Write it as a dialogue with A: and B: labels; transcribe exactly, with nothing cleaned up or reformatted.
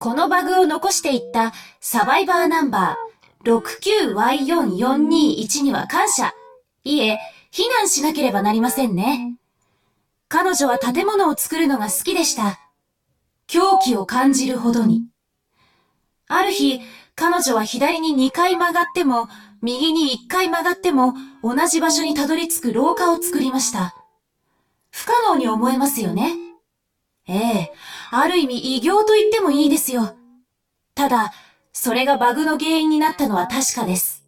A: このバグを残していったサバイバーナンバー ろくきゅうワイよんよんにいち には感謝。いえ、避難しなければなりませんね。彼女は建物を作るのが好きでした。狂気を感じるほどに。ある日、彼女は左ににかい曲がっても、右にいっかい曲がっても、同じ場所にたどり着く廊下を作りました。不可能に思えますよね。ええ、ある意味偉業と言ってもいいですよ。ただ、それがバグの原因になったのは確かです。